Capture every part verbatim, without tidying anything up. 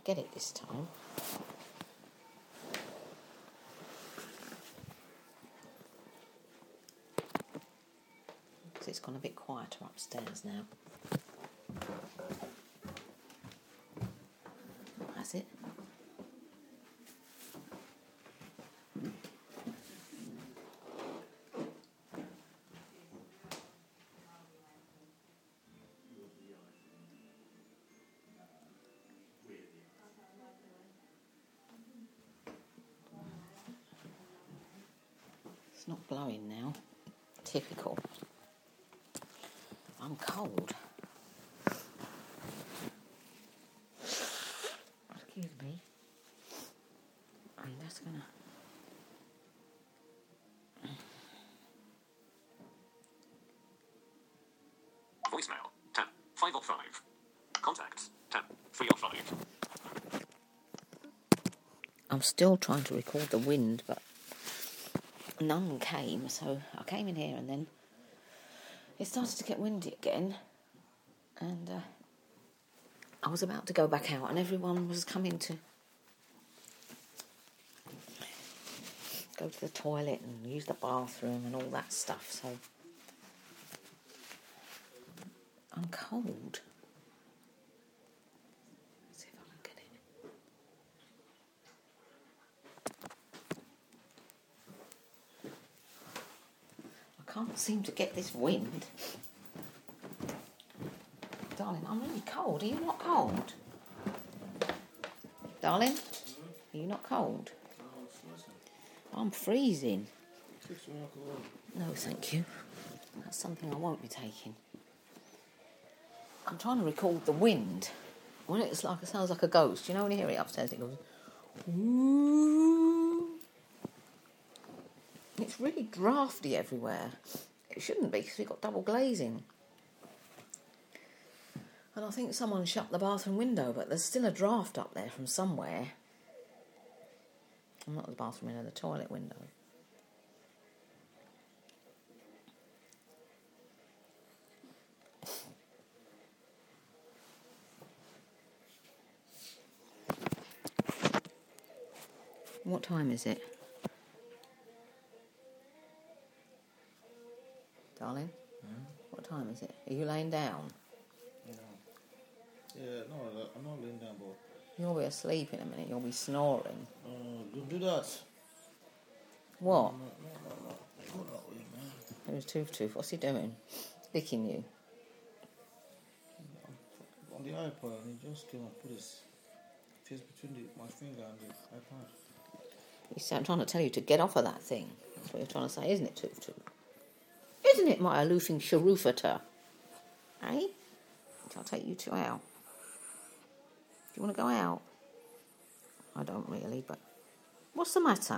get it this time. Because it's gone a bit quieter upstairs now. Has it? It's not blowing now. Typical. I'm cold. Excuse me. I mean, that's gonna... Voicemail, ten, five oh five. Contacts, ten, three oh five. I'm still trying to record the wind, but none came, so I came in here and then it started to get windy again, and uh, I was about to go back out and everyone was coming to go to the toilet and use the bathroom and all that stuff, so I'm cold. Let's see if I can get it. I can't seem to get this wind. Darling, I'm really cold. Are you not cold? Darling, are you not cold? I'm freezing. No, thank you. That's something I won't be taking. I'm trying to record the wind. When it's like, it sounds like a ghost. You know when you hear it upstairs, it goes... Ooh. It's really drafty everywhere. It shouldn't be because we've got double glazing. And I think someone shut the bathroom window, but there's still a draft up there from somewhere. Not the bathroom window, the toilet window. What time is it? Darling? Hmm? What time is it? Are you laying down? Yeah. Yeah, no, I'm not laying down, but... You'll be asleep in a minute. You'll be snoring. Uh, don't do that. What? No, no, no, no. Go that way, man. Who's Tooth Tooth? What's he doing? Licking you? I'm on the iPad, and he just came and put his face between the, my finger and the iPad. He's trying to tell you to get off of that thing. That's what you're trying to say, isn't it, Tooth Tooth? Isn't it, my aloofing sharoofata? Eh? I'll take you two out. Do you want to go out? I don't really, but... What's the matter?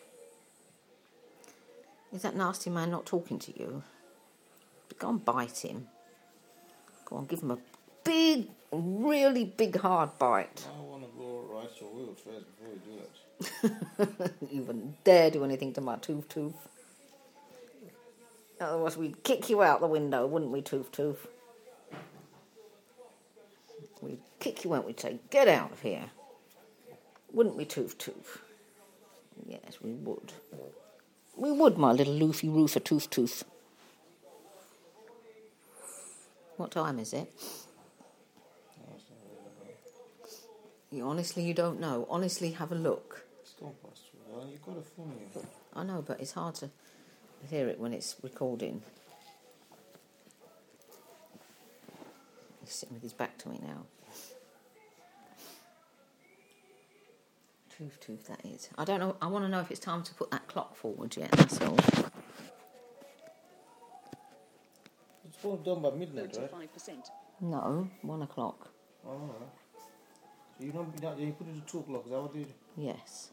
Is that nasty man not talking to you? Go and bite him. Go on, give him a big, really big, hard bite. I want to go right your wheel first before you do that. You wouldn't dare do anything to my Tooth Tooth. Otherwise we'd kick you out the window, wouldn't we, Tooth Tooth? We'd kick you out, we'd say, get out of here. Wouldn't we, Tooth Tooth? Yes, we would. We would, my little loofy roofer Tooth Tooth. What time is it? You honestly, you don't know. Honestly, have a look. It's gone past two. Well, you've got a phone in your hand. I know, but it's hard to hear it when it's recording. He's sitting with his back to me now. Tooth Tooth, that is. I don't know. I want to know if it's time to put that clock forward yet. That's all. It's all done by midnight, right? No, one o'clock. Oh, all right. So you know, you put it to two o'clock. Is that what you did? Yes.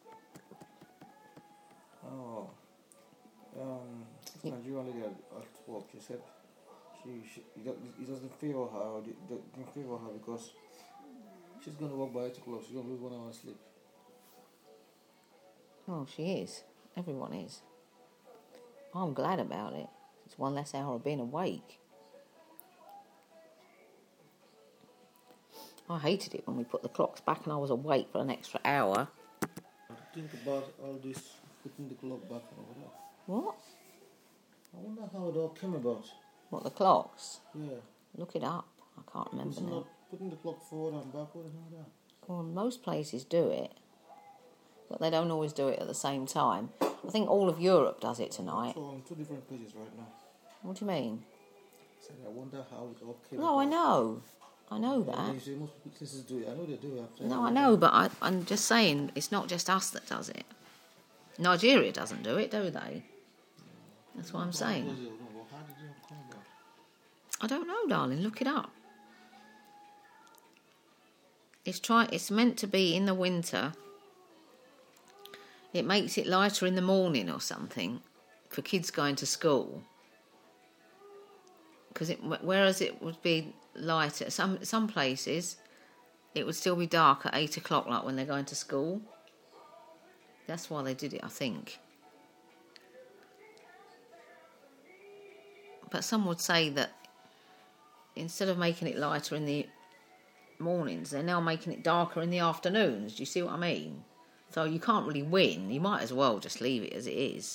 Oh. Um, this Yeah. Nigerian lady at, at work, she said she, she it do- it doesn't favour her, or it doesn't favour her because she's going to work by eight o'clock. She's going to lose one hour of sleep. Oh, she is. Everyone is. I'm glad about it. It's one less hour of being awake. I hated it when we put the clocks back and I was awake for an extra hour. Think about all this, putting the clock back and all that. What? I wonder how it all came about. What, the clocks? Yeah. Look it up. I can't remember It's now. not putting the clock forward and backward and all that. Well, most places do it, but they don't always do it at the same time. I think all of Europe does it tonight. So on two different pages right now. What do you mean? I said, I wonder how it all came No, about. I know. I know Yeah, that. you say most places do it. I know they do. I've No, I know, but I, I'm just saying it's not just us that does it. Nigeria doesn't do it, do they? That's what I'm saying. How did it come about? I don't know, darling. Look it up. It's try. It's meant to be in the winter. It makes it lighter in the morning or something for kids going to school. Because it, whereas it would be lighter, some some places it would still be dark at eight o'clock, like when they're going to school. That's why they did it, I think. But some would say that instead of making it lighter in the mornings, they're now making it darker in the afternoons. Do you see what I mean? So you can't really win. You might as well just leave it as it is.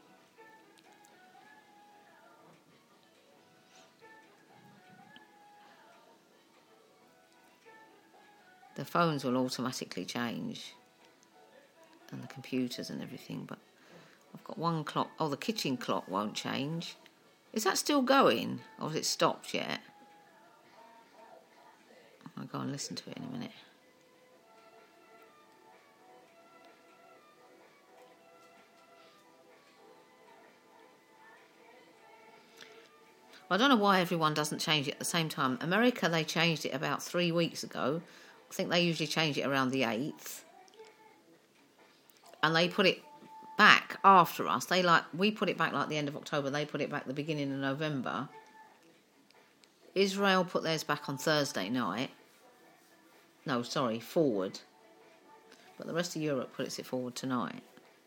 The phones will automatically change, and the computers and everything, but I've got one clock. Oh, the kitchen clock won't change. Is that still going, or has it stopped yet? I'll go and listen to it in a minute. I don't know why everyone doesn't change it at the same time. America, they changed it about three weeks ago. I think they usually change it around the eighth. And they put it back after us. They like we put it back like the end of October. They put it back the beginning of November. Israel put theirs back on Thursday night. No, sorry, forward. But the rest of Europe puts it forward tonight.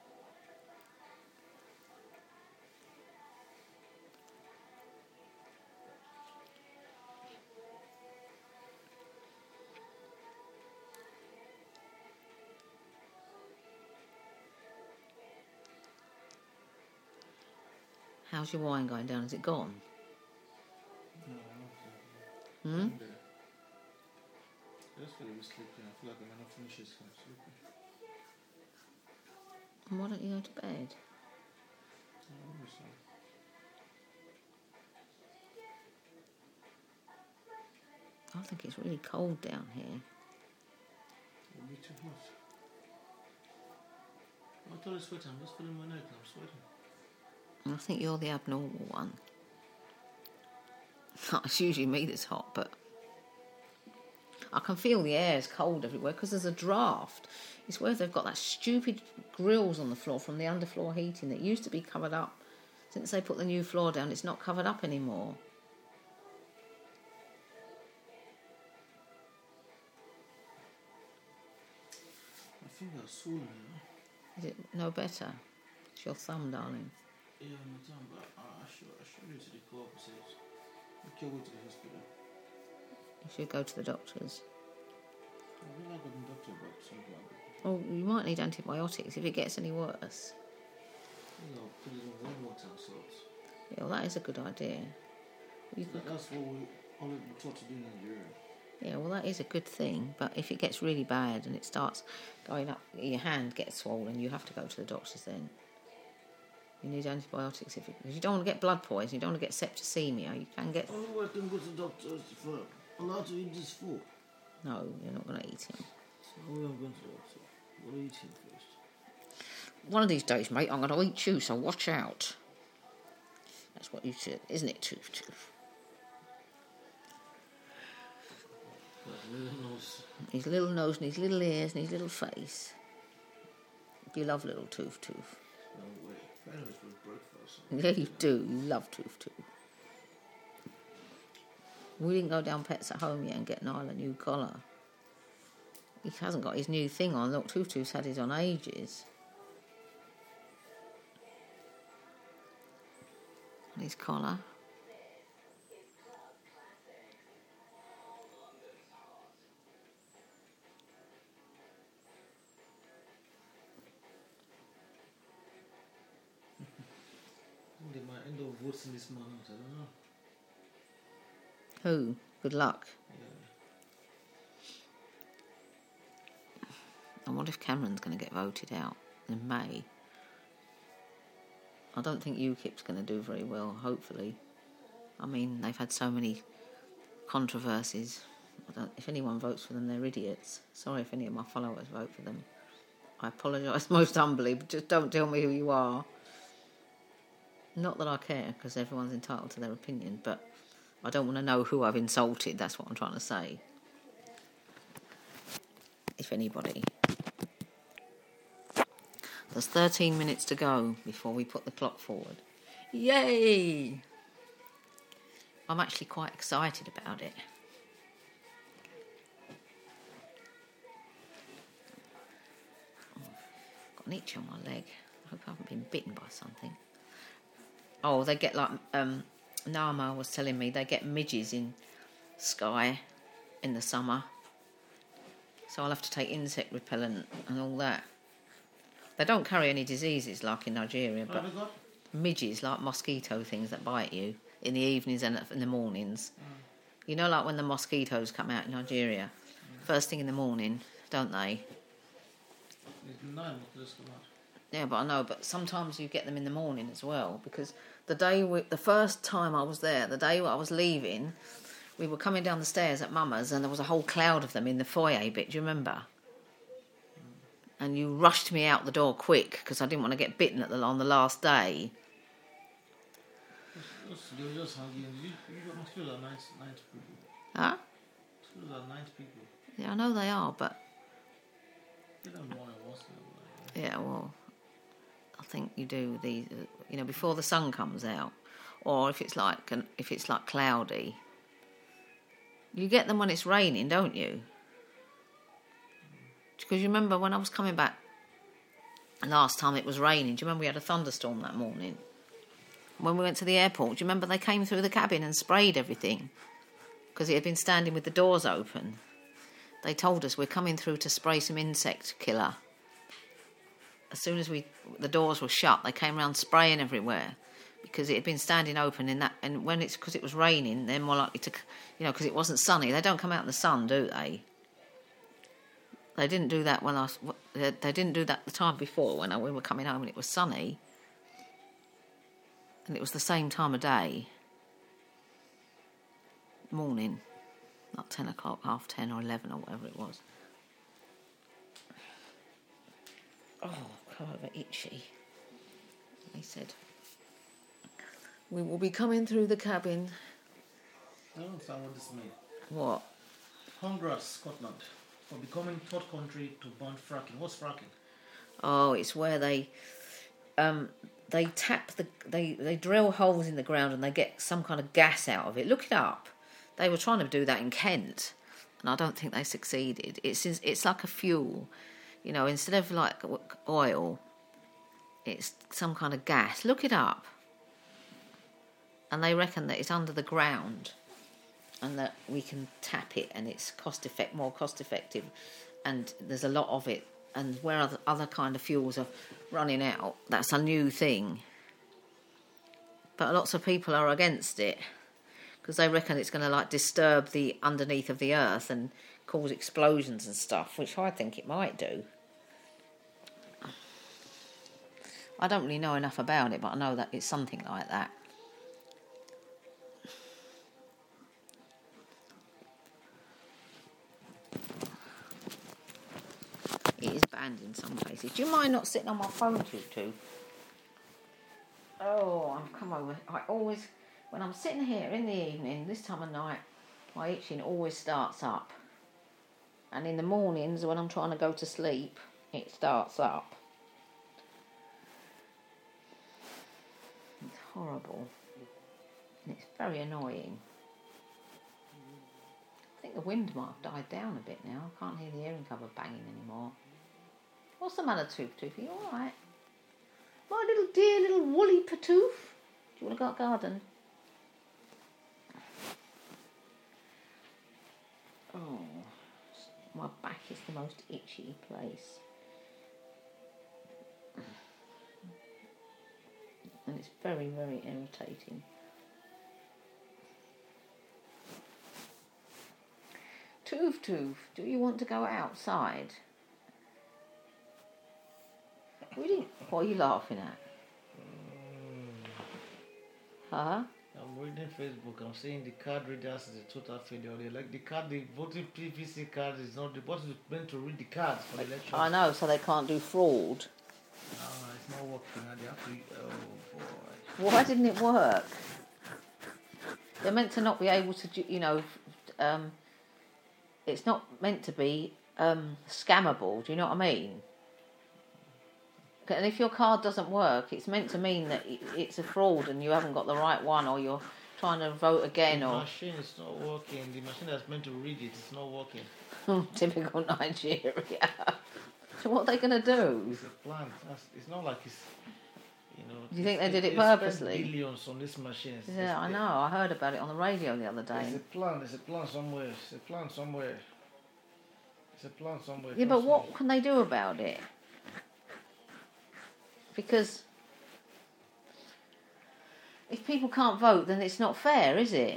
How's your wine going down? Is it gone? No, I don't Hmm? think I just feel a bit sleepy. I feel like I'm not finished this. I'm sleepy. And why don't you go to bed? I don't know, so. I think it's really cold down here. It'll be too hot. I'm totally sweating. I'm just feeling my neck and I'm sweating. I think you're the abnormal one. It's usually me that's hot, but I can feel the air is cold everywhere because there's a draft. It's where they've got that stupid grills on the floor from the underfloor heating that used to be covered up. Since they put the new floor down, it's not covered up anymore. My finger's swollen, you know. Is it no better? It's your thumb, darling. Yeah, my tongue, but I, I should I should go to the co-opposite. I can't go to the hospital. You should go to the doctors. I really like the doctor about something like that. Well, you might need antibiotics if it gets any worse. You know, put it in warm water and salt. Yeah, well, that is a good idea. You could, That, that's what we all we taught to do in Nigeria. yeah, well, that is a good thing. But if it gets really bad and it starts going up, your hand gets swollen, you have to go to the doctors then. You need antibiotics if, it, if you don't want to get blood poison, you don't want to get septicemia. You can get. Oh, I can go to the doctor for allowed to eat this food. No, you're not going to eat him. So I'm going to the doctor. We'll eat him first. One of these days, mate, I'm going to eat you, so watch out. That's what you said, isn't it, Tooth Tooth? That little nose. His little nose and his little ears and his little face. You love little Tooth Tooth. No way. I know it's for breakfast. Yeah, you do. You love Tooth Tooth. We didn't go down Pets at Home yet and get Niall a new collar. He hasn't got his new thing on. Look, Tooth Tooth's had his on ages. And his collar. votes in this morning, so I don't know. Who? Good luck. Yeah. I wonder if Cameron's going to get voted out in May. I don't think UKIP's going to do very well, hopefully. I mean, they've had so many controversies. I don't, if anyone votes for them, they're idiots. Sorry if any of my followers vote for them. I apologise most humbly, but just don't tell me who you are. Not that I care, because everyone's entitled to their opinion, but I don't want to know who I've insulted, that's what I'm trying to say. If anybody. There's thirteen minutes to go before we put the clock forward. Yay! I'm actually quite excited about it. I've got an itch on my leg. I hope I haven't been bitten by something. Oh, they get like... Um, Nama was telling me they get midges in Skye in the summer. So I'll have to take insect repellent and all that. They don't carry any diseases like in Nigeria, but midges, like mosquito things that bite you in the evenings and in the mornings. Mm. You know, like when the mosquitoes come out in Nigeria, mm. first thing in the morning, don't they? Nine just come out. Yeah, but I know, but sometimes you get them in the morning as well, because the day, we, the first time I was there, the day I was leaving, we were coming down the stairs at Mama's and there was a whole cloud of them in the foyer bit, do you remember? And you rushed me out the door quick because I didn't want to get bitten at the, on the last day. They were just hungry. You, you mosquitoes are nice, nice people. Huh? Mosquitoes are nice people. Yeah, I know they are, but... They don't want to watch them. Yeah, well, I think you do these, you know, before the sun comes out, or if it's like an, if it's like cloudy. You get them when it's raining, don't you? Because you remember when I was coming back last time it was raining, do you remember we had a thunderstorm that morning? When we went to the airport, do you remember they came through the cabin and sprayed everything? Because it had been standing with the doors open. They told us we're coming through to spray some insect killer. As soon as we the doors were shut, they came around spraying everywhere because it had been standing open in that. And when it's because it was raining, they're more likely to, you know, because it wasn't sunny. They don't come out in the sun, do they? They didn't do that when I. They didn't do that the time before when I, we were coming home and it was sunny, and it was the same time of day. Morning, like ten o'clock, half ten or eleven or whatever it was. Oh, come over, itchy. They said, we will be coming through the cabin. I don't understand what this means. What? Honduras, Scotland, for becoming third country to ban fracking. What's fracking? Oh, it's where they um, they tap the they they drill holes in the ground and they get some kind of gas out of it. Look it up. They were trying to do that in Kent, and I don't think they succeeded. It's it's like a fuel. You know, instead of like oil, it's some kind of gas. Look it up. And they reckon that it's under the ground and that we can tap it and it's cost effect, more cost effective. And there's a lot of it. And where other, other kind of fuels are running out, that's a new thing. But lots of people are against it because they reckon it's going to like disturb the underneath of the earth and cause explosions and stuff, which I think it might do. I don't really know enough about it, but I know that it's something like that. It is banned in some places. Do you mind not sitting on my phone too, too? Oh, I've come over. I always, when I'm sitting here in the evening, this time of night, my itching always starts up. And in the mornings, when I'm trying to go to sleep, it starts up. It's horrible. And it's very annoying. I think the wind might have died down a bit now. I can't hear the earring cover banging anymore. What's the matter, Toof Toof? Are you alright? My little dear little woolly patoof. Do you want to go out garden? Oh, my back is the most itchy place. And it's very, very irritating. Toof Toof, do you want to go outside? We didn't. What are you laughing at? Huh? I'm reading Facebook. I'm saying the card readers is a total failure. They like the card, the voting P V C card is not the what is meant to read the cards for the election. I know, so they can't do fraud. Ah, it's not working. They have to. Oh boy. Why didn't it work? They're meant to not be able to, do- you know, um, it's not meant to be um, scammable. Do you know what I mean? And if your card doesn't work, it's meant to mean that i- it's a fraud and you haven't got the right one, or you're trying to vote again, The or machine is not working. The machine that's meant to read it is not working. typical Nigeria. So what are they going to do? It's a plant. That's, it's not like it's. You know. Do you think they did it they spent purposely? Billions on this machine. It's- Yeah, I it's- know. I heard about it on the radio the other There's day. a plan. There's a plan somewhere. It's a plan somewhere. It's a plan somewhere. Yeah, but trust what me. can they do about it? Because if people can't vote, then it's not fair, is it?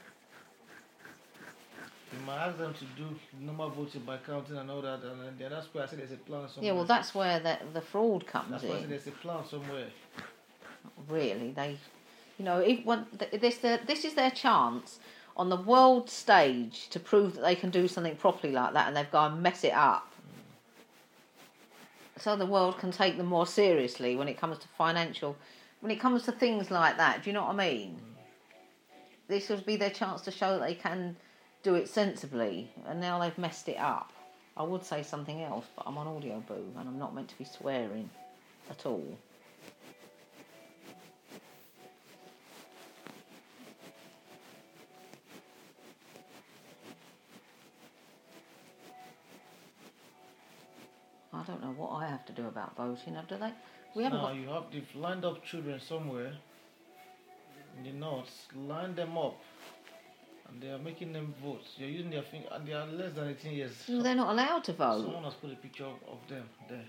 You might ask them to do normal voting by counting and all that, and then that's why I said there's a plan somewhere. Yeah, well, that's where the, the fraud comes That's why I said in. there's a plan somewhere. Really, they, you know, if one, th- this the, this is their chance on the world stage to prove that they can do something properly like that, and they've gone and mess it up. So the world can take them more seriously when it comes to financial, when it comes to things like that. Do you know what I mean? This would be their chance to show that they can do it sensibly, and now they've messed it up. I would say something else, but I'm on Audio Boo, and I'm not meant to be swearing at all. I don't know what I have to do about voting. Do they? We haven't Now got. you have they've lined up children somewhere in the north, line them up, and they are making them vote. They're using their finger, and they are less than eighteen years. No, they're not allowed to vote. Someone has put a picture of, of them there.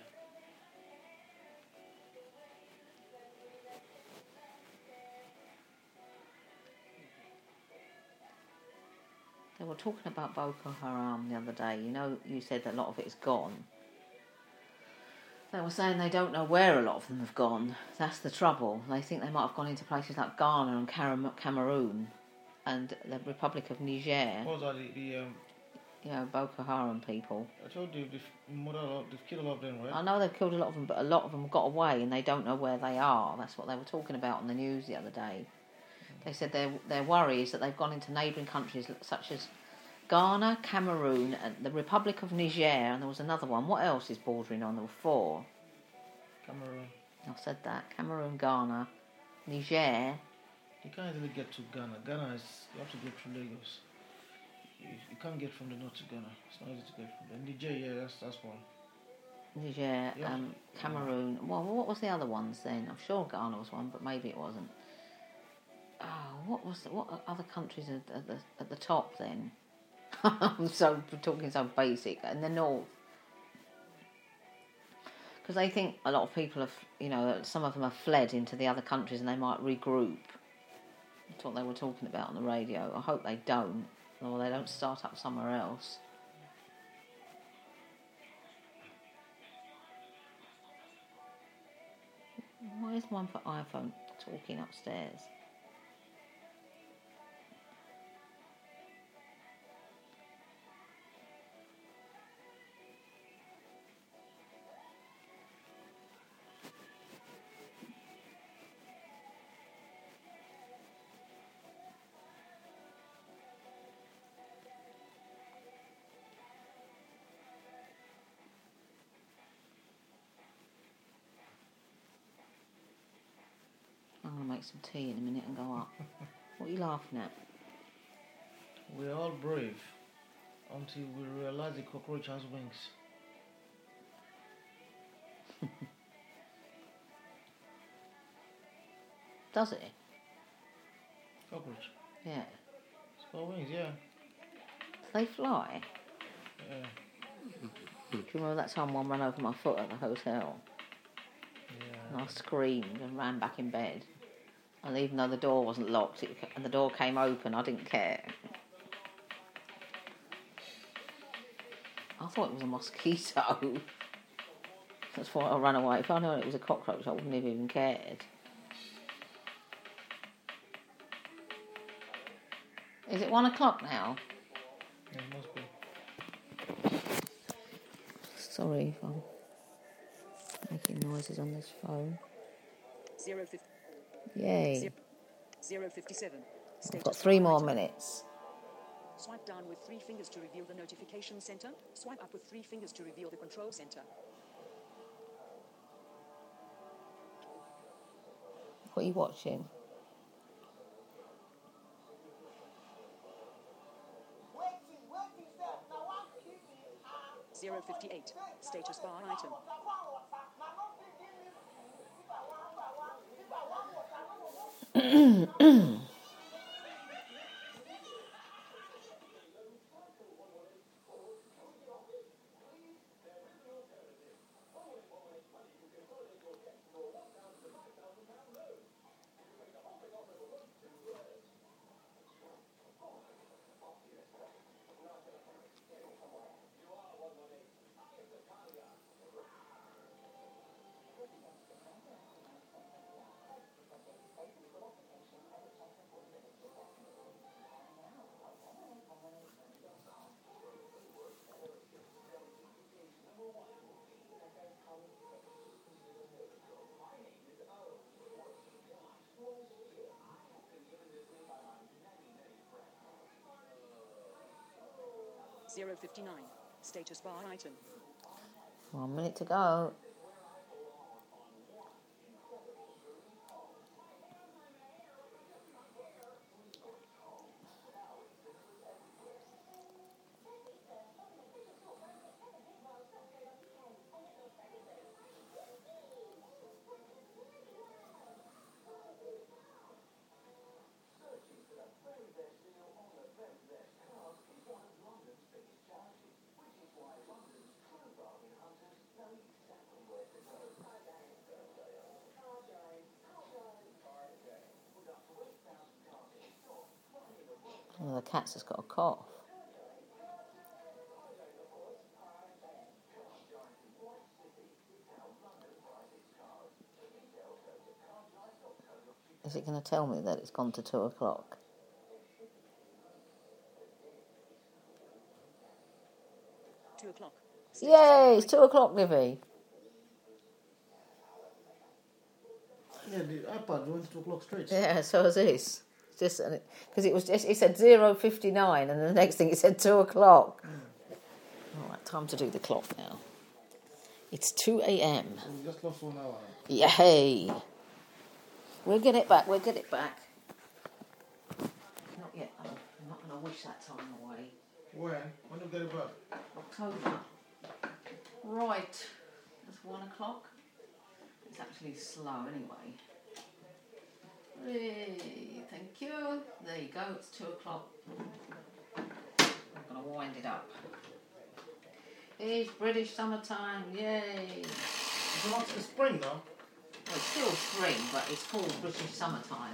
They were talking about Boko Haram the other day. You know, you said that a lot of it is gone. They were saying they don't know where a lot of them have gone. That's the trouble. They think they might have gone into places like Ghana and Caram- Cameroon and the Republic of Niger. What are the, the um, You know, Boko Haram people. I told you they've, murdered a lot, they've killed a lot of them, right? I know they've killed a lot of them, but a lot of them got away and they don't know where they are. That's what they were talking about on the news the other day. They said their their worry is that they've gone into neighbouring countries such as Ghana, Cameroon, and the Republic of Niger, and there was another one. What else is bordering on? There were four. Cameroon. I've said that. Cameroon, Ghana, Niger. You can't easily get to Ghana. Ghana is, you have to go through Lagos. You, you can't get from the north to Ghana. It's not easy to get from there. Niger, yeah, that's, that's one. Niger, Yeah. um, Cameroon. Well, what was the other ones then? I'm sure Ghana was one, but maybe it wasn't. Oh, what was the, what other countries at, at the at the top then? I'm so talking so basic. In the north, because they think a lot of people have, you know, some of them have fled into the other countries and they might regroup. That's what they were talking about on the radio. I hope they don't, or they don't start up somewhere else. Why is one for iPhone talking upstairs? I'm going to make some tea in a minute and go up. What are you laughing at? We're all brave until we realize the cockroach has wings. Does it? Cockroach. Yeah. It's got wings, yeah. Do they fly? Yeah. Do you remember that time one ran over my foot at the hotel? Yeah. And I screamed and ran back in bed. And even though the door wasn't locked it, and the door came open, I didn't care. I thought it was a mosquito. That's why I ran away. If I'd known it was a cockroach, I wouldn't have even cared. Is it one o'clock now? Yeah, it must be. Sorry if I'm making noises on this phone. Zero fifty. Yay. Zero fifty-seven. I've got three more minutes. Swipe down with three fingers to reveal the notification center. Swipe up with three fingers to reveal the control center. What are you watching? Zero fifty-eight. Status bar item. Zero fifty-nine. Status bar item. One minute to go. Oh, the cat's just got a cough. Is it going to tell me that it's gone to two o'clock? Two o'clock. Yay! It's two o'clock, Livy. Yeah, the iPad went to two o'clock straight. Yeah, so is this. Just because it was just it said zero fifty nine, and the next thing it said two o'clock. Mm. All right, time to do the clock now. It's two a m. We just lost one hour. Yay! We'll get it back. We'll get it back. Not yet. Though. I'm not going to wish that time away. When? When do we get it back? October. Right. That's one o'clock. It's actually slow anyway. Hey, thank you. There you go. It's two o'clock. I'm going to wind it up. It's British summertime. Yay! It's not the spring now. Well, it's still spring, but it's called British summertime.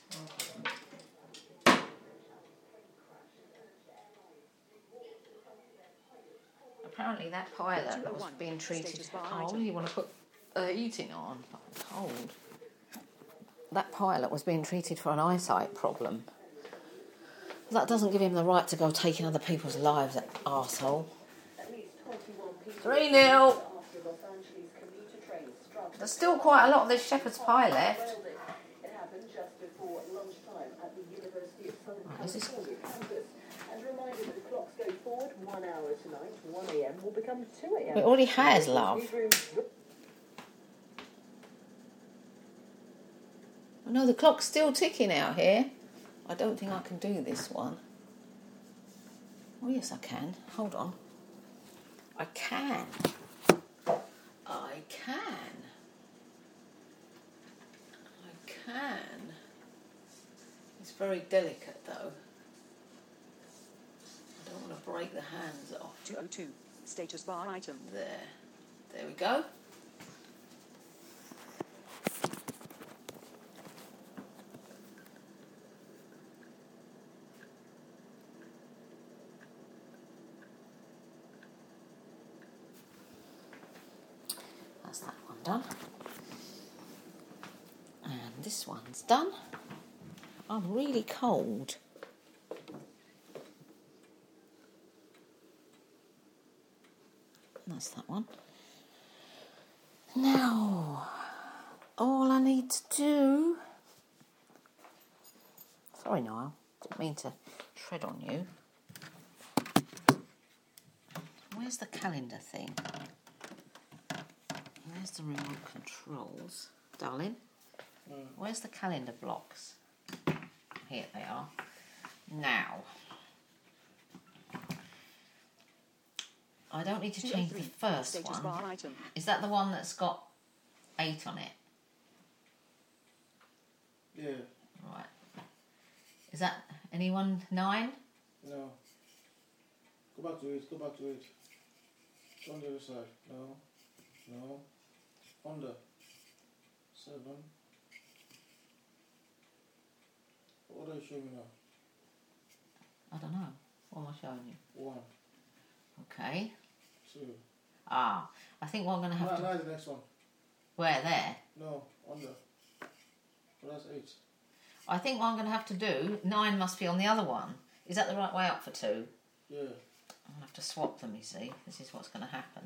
Apparently that pilot was being treated... Oh, you want to put uh, heating on? I'm cold. That pilot was being treated for an eyesight problem. That doesn't give him the right to go taking other people's lives, that arsehole. three nil. There's still quite a lot of this shepherd's pie left. Right, is this... It already has, love. I know the clock's still ticking out here. I don't think I can do this one. Oh, yes, I can. Hold on. I can. I can. I can. It's very delicate, though. I don't want to break the hands off. two oh two. Status bar item. There. There we go. done. And this one's done. I'm really cold. That's that one. Now, all I need to do... Sorry, Niall. Didn't mean to tread on you. Where's the calendar thing? There's the remote controls. Darling, Mm. where's the calendar blocks? Here they are. Now, I don't need to change the first Status bar one. item. Is that the one that's got eight on it? Yeah. Right. Is that anyone nine? No. Go back to it. Go back to it. On the other side. No. No. Under. Seven. What are you showing me now? I don't know. What am I showing you? One. Okay. Two. Ah, I think what I'm going to have Now, to... now the next one. Where? There? No. Under. Oh, that's eight. I think what I'm going to have to do... Nine must be on the other one. Is that the right way up for two? Yeah. I'm going to have to swap them, you see. This is what's going to happen.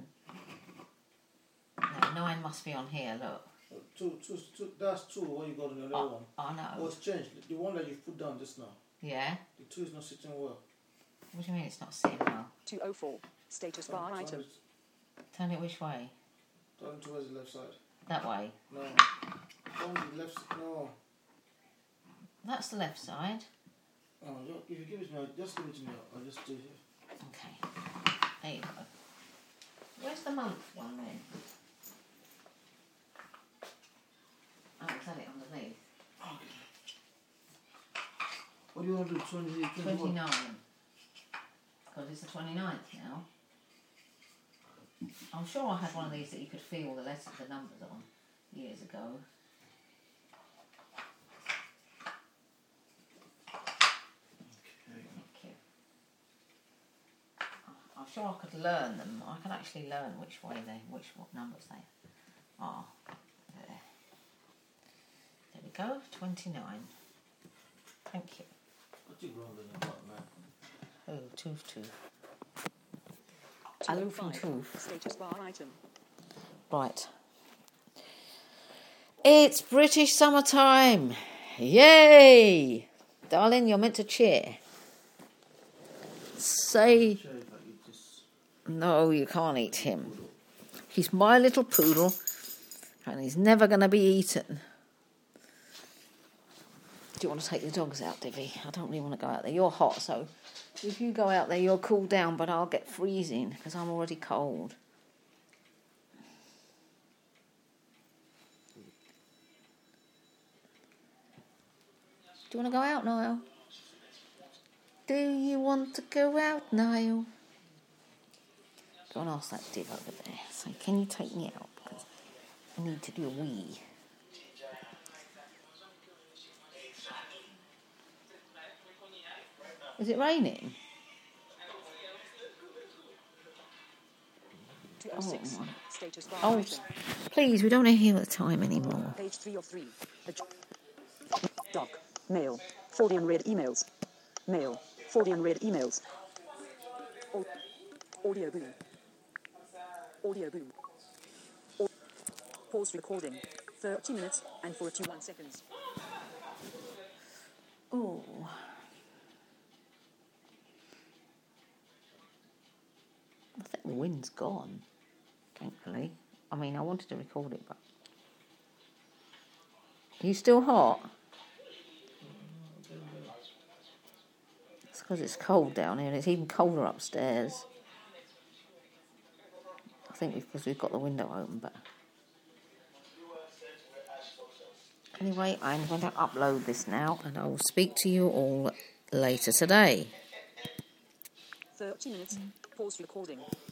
No, nine must be on here, look. Uh, Two, two, two, that's two. What you got in the other I, one? I Oh, know. it's changed. The one that you put down just now. Yeah? The two is not sitting well. What do you mean it's not sitting well? two oh four. Status bar Turn- item. Turn it, Turn it which way? turn it towards the left side. That way. No. Turn the left. No. That's the left side. Oh, you- if you give it to me, just give it to me. I'll just do it. Okay. There you go. Where's the month one then? Oh, is that it underneath? What do you want to do? twenty, twenty-one? twenty-nine. Because it's the twenty-ninth now. I'm sure I had one of these that you could feel the letters, the numbers on years ago. Thank you. I'm sure I could learn them. I can actually learn which way they, which what numbers they are. There. There we go. twenty-nine. Thank you. What you grumbling about, man? Oh, tooth, tooth. two oh Aloof and five. tooth. Status bar item. Right. It's British summertime. Yay! Darling, you're meant to cheer. Say, Sure, if I eat this. no, you can't eat him. He's my little poodle, and he's never going to be eaten. Do you want to take the dogs out, Divvy? I don't really want to go out there. You're hot, so if you go out there, you'll cool down, but I'll get freezing because I'm already cold. Do you want to go out, Niall? Do you want to go out, Niall? Go and ask that div over there. Say, can you take me out? Because I need to do a wee. Is it raining? two oh six. Oh. Status bar Oh, item. please, we don't hear the time anymore. Page three of three. The jo- Doc. Mail. For the unread emails. Mail. For the unread emails. Au- Audio boom. Audio boom. Au- Pause recording. thirty minutes and forty-one seconds. Oh. I think the wind's gone, thankfully. I mean, I wanted to record it, but... Are you still hot? It's because it's cold down here, and it's even colder upstairs. I think because we've got the window open, but... Anyway, I'm going to upload this now, and I will speak to you all later today. thirty minutes. Pause recording.